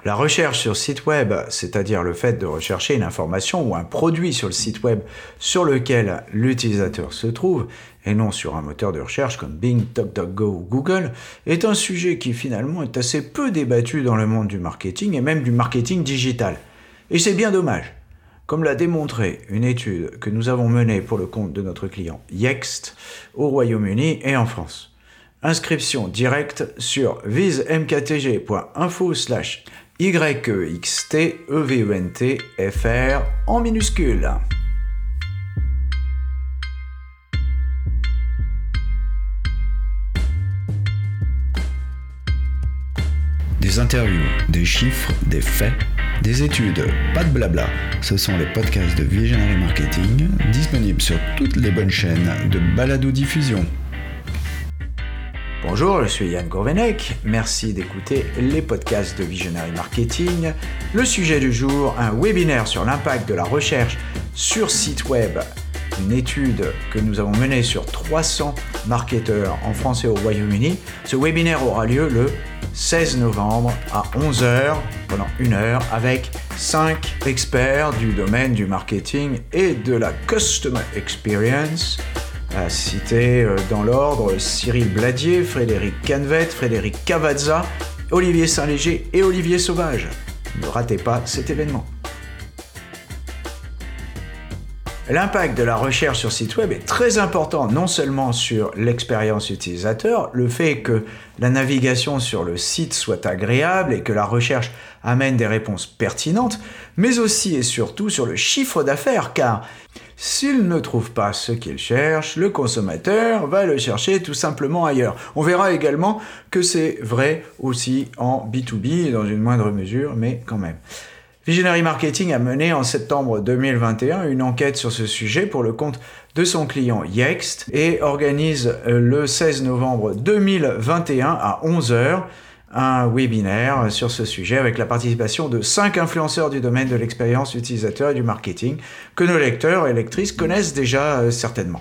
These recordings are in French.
La recherche sur site web, c'est-à-dire le fait de rechercher une information ou un produit sur le site web sur lequel l'utilisateur se trouve, et non sur un moteur de recherche comme Bing, DuckDuckGo ou Google, est un sujet qui finalement est assez peu débattu dans le monde du marketing et même du marketing digital. Et c'est bien dommage. Comme l'a démontré une étude que nous avons menée pour le compte de notre client Yext au Royaume-Uni et en France. Inscription directe sur vismktg.info/YEXTEVENTFR en minuscule. Des interviews, des chiffres, des faits, des études, pas de blabla. Ce sont les podcasts de Visionary Marketing, disponibles sur toutes les bonnes chaînes de balado-diffusion. Bonjour, je suis Yann Gourvenec. Merci d'écouter les podcasts de Visionary Marketing. Le sujet du jour, un webinaire sur l'impact de la recherche sur site web. Une étude que nous avons menée sur 300 marketeurs en France et au Royaume-Uni. Ce webinaire aura lieu le 16 novembre à 11h, pendant 1 heure, avec 5 experts du domaine du marketing et de la Customer Experience. À citer dans l'ordre Cyril Bladier, Frédéric Canvet, Frédéric Cavazza, Olivier Saint-Léger et Olivier Sauvage. Ne ratez pas cet événement. L'impact de la recherche sur site web est très important, non seulement sur l'expérience utilisateur, le fait que la navigation sur le site soit agréable et que la recherche amène des réponses pertinentes, mais aussi et surtout sur le chiffre d'affaires, car s'il ne trouve pas ce qu'il cherche, le consommateur va le chercher tout simplement ailleurs. On verra également que c'est vrai aussi en B2B, dans une moindre mesure, mais quand même. Visionary Marketing a mené en septembre 2021 une enquête sur ce sujet pour le compte de son client Yext et organise le 16 novembre 2021 à 11h un webinaire sur ce sujet avec la participation de 5 influenceurs du domaine de l'expérience utilisateur et du marketing que nos lecteurs et lectrices connaissent déjà certainement.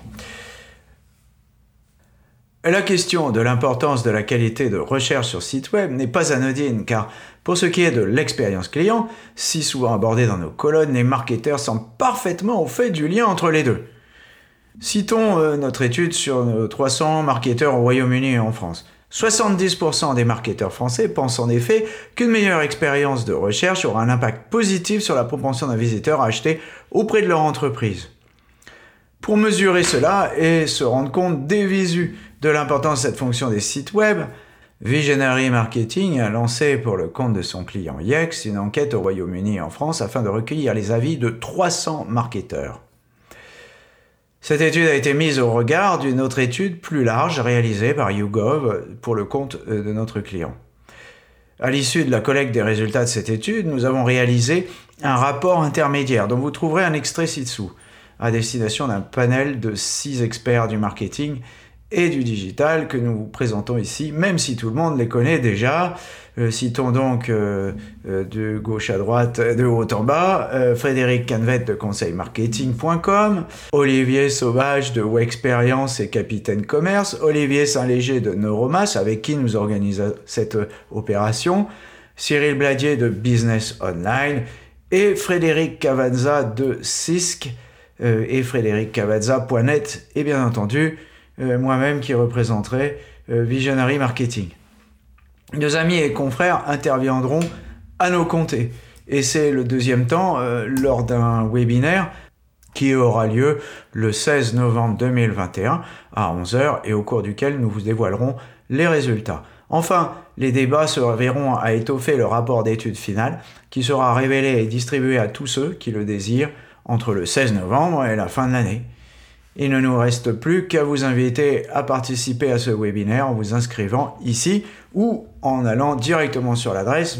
La question de l'importance de la qualité de recherche sur site web n'est pas anodine car pour ce qui est de l'expérience client, si souvent abordée dans nos colonnes, les marketeurs semblent parfaitement au fait du lien entre les deux. Citons notre étude sur nos 300 marketeurs au Royaume-Uni et en France. 70% des marketeurs français pensent en effet qu'une meilleure expérience de recherche aura un impact positif sur la propension d'un visiteur à acheter auprès de leur entreprise. Pour mesurer cela et se rendre compte des visus de l'importance de cette fonction des sites web, Visionary Marketing a lancé pour le compte de son client Yext une enquête au Royaume-Uni et en France afin de recueillir les avis de 300 marketeurs. Cette étude a été mise au regard d'une autre étude plus large réalisée par YouGov pour le compte de notre client. À l'issue de la collecte des résultats de cette étude, nous avons réalisé un rapport intermédiaire dont vous trouverez un extrait ci-dessous, à destination d'un panel de 6 experts du marketing et du digital que nous vous présentons ici, même si tout le monde les connaît déjà. Citons donc de gauche à droite, de haut en bas, Frédéric Canvet de conseilmarketing.com, Olivier Sauvage de Wexperience et Capitaine Commerce, Olivier Saint-Léger de Neuromas, avec qui nous organisons cette opération, Cyril Bladier de Business Online et Frédéric Cavazza de Cisc et frédériccavazza.net et bien entendu moi-même qui représenterai Visionary Marketing. Nos amis et confrères interviendront à nos côtés et c'est le deuxième temps lors d'un webinaire qui aura lieu le 16 novembre 2021 à 11h et au cours duquel nous vous dévoilerons les résultats. Enfin, les débats serviront à étoffer le rapport d'étude finale qui sera révélé et distribué à tous ceux qui le désirent entre le 16 novembre et la fin de l'année. Il ne nous reste plus qu'à vous inviter à participer à ce webinaire en vous inscrivant ici ou en allant directement sur l'adresse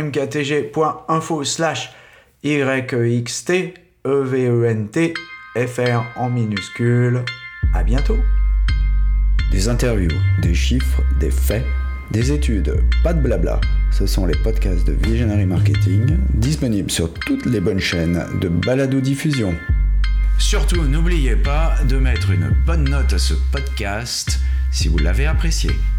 vismktg.info/YEXTEVENTFR en minuscule. À bientôt. Des interviews, des chiffres, des faits, des études, pas de blabla. Ce sont les podcasts de Visionary Marketing, disponibles sur toutes les bonnes chaînes de balado-diffusion. Surtout, n'oubliez pas de mettre une bonne note à ce podcast si vous l'avez apprécié.